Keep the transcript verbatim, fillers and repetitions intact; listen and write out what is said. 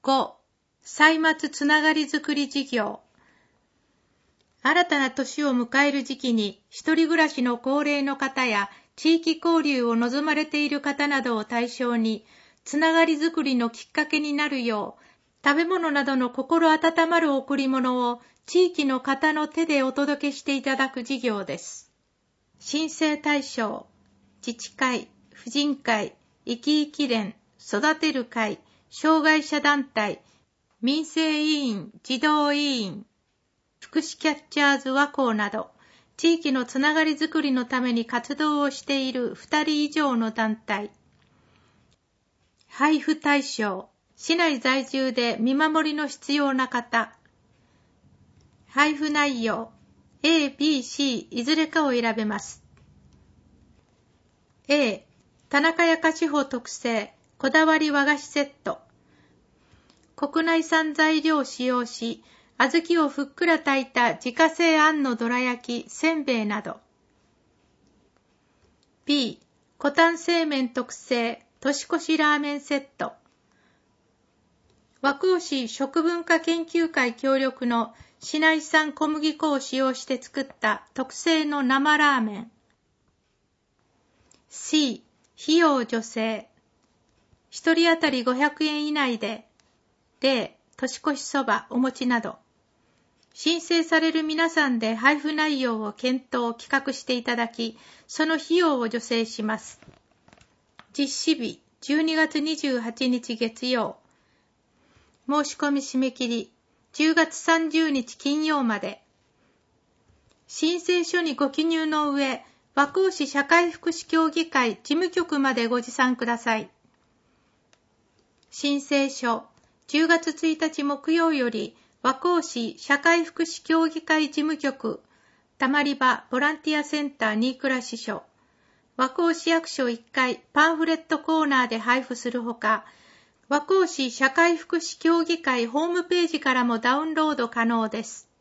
ご. 歳末つながりづくり事業。新たな年を迎える時期に、一人暮らしの高齢の方や地域交流を望まれている方などを対象に、つながりづくりのきっかけになるよう、食べ物などの心温まる贈り物を地域の方の手でお届けしていただく事業です。申請対象、自治会、婦人会、生き生き連、育てる会、障害者団体、民生委員、児童委員、福祉キャッチャーズ和光など、地域のつながりづくりのために活動をしているふたり以上の団体。配布対象、市内在住で見守りの必要な方。配布内容、A、B、C いずれかを選べます。A、田中屋菓子舗特製、こだわり和菓子セット。国内産材料を使用し、小豆をふっくら炊いた自家製あんのどら焼き、せんべいなど。B、コタン製麺特製、年越しラーメンセット。和光市食文化研究会協力の市内産小麦粉を使用して作った特製の生ラーメン。C、費用助成。一人当たりごひゃくえん以内で、例、年越しそば、お餅など。申請される皆さんで配布内容を検討、企画していただき、その費用を助成します。実施日、じゅうにがつにじゅうはちにち月曜。申し込み締め切り、じゅうがつさんじゅうにち金曜まで。申請書にご記入の上、和光市社会福祉協議会事務局までご持参ください。申請書、じゅうがつついたち木曜より、和光市社会福祉協議会事務局、たまり場ボランティアセンター新倉支所、和光市役所いっかいパンフレットコーナーで配布するほか、和光市社会福祉協議会ホームページからもダウンロード可能です。